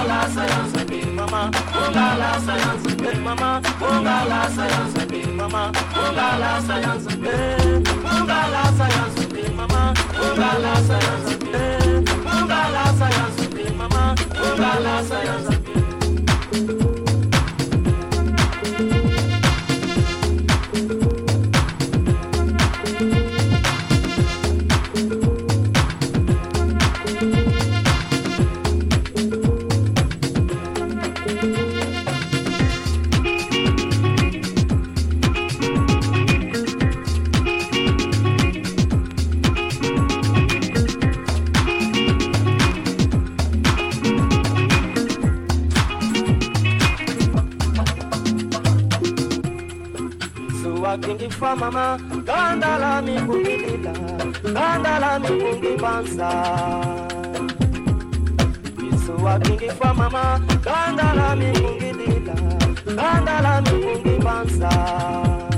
Ungala sayansa be mama, ungala sayansa be mama, ungala sayansa be mama, ungala sayansa be, ungala sayansa be mama, ungala sayansa be, ungala sayansa be mama, ungala sayansa be. Kingi fa mama, gandala mi kungilila, gandala mi kungibanza. Iswa kingi fa mama, gandala mi kungilila, gandala mi kungibanza.